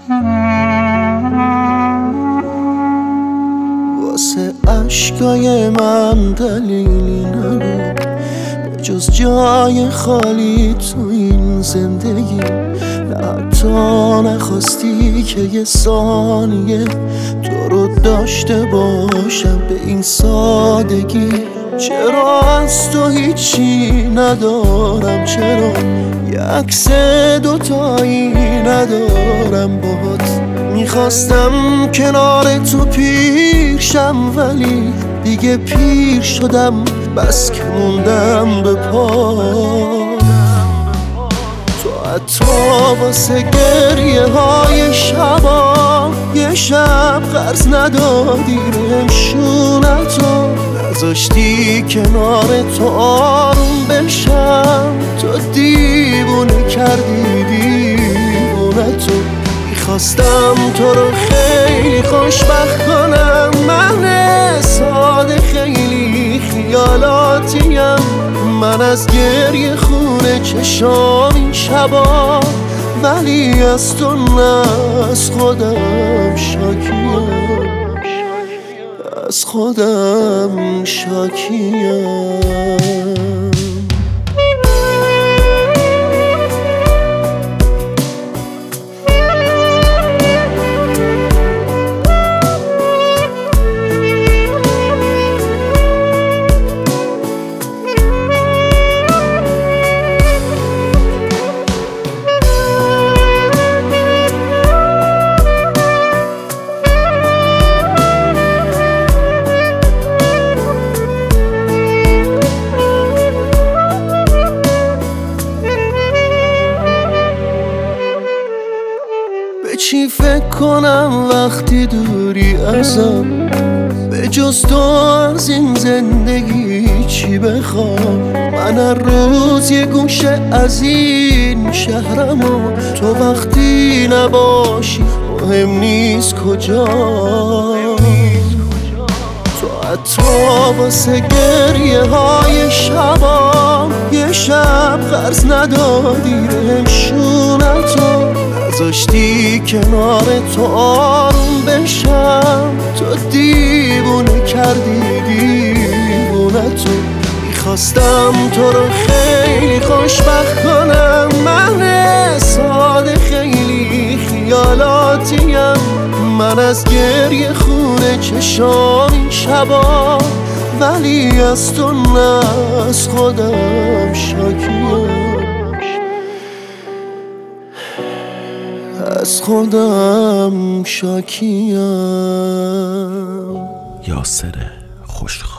واسه عشقای من دلیلی نبود جز جای خالی تو این زندگی. نه حتی نخواستی که یه ثانیه تو رو داشته باشم به این سادگی. چرا از تو هیچی ندارم؟ چرا یه عکس دوتایی ندارم باهات؟ میخواستم کنار تو پیرشم ولی دیگه پیر شدم، بس که موندم به پا. تو حتی واسه گریه های شبا یه شب قرض ندادی نمشونتو، نذاشتی کنار تو آروم بشم. تو دیوونه کردی دیوونتو. میخواستم تو رو خیلی خوشبخت کنم، من ساده خیلی خیالاتیم. من از گریه خونه چشام این شبا، ولی از تو نه از خودم شاکیم، از خودم شاکیم. چی فکر کنم وقتی دوری ازم؟ به جز تو از این زندگی چی بخوام؟ من هر روز یه گوشه از این شهرم و تو وقتی نباشی مهم نیست کجا. تو حتی واسه گریه های شبا یه شب قرض ندادی نمشونتو، نذاشتی کنار تو آروم بشم. تو دیوونه کردی دیوونتو. میخواستم تو رو خیلی خوشبخت کنم، من ساده خیلی خیالاتیم. من از گریه خونه چشام این شبا، ولی از تو نه از خودم شاکیم، از خودم شاکیم. یاسر خوشخواه.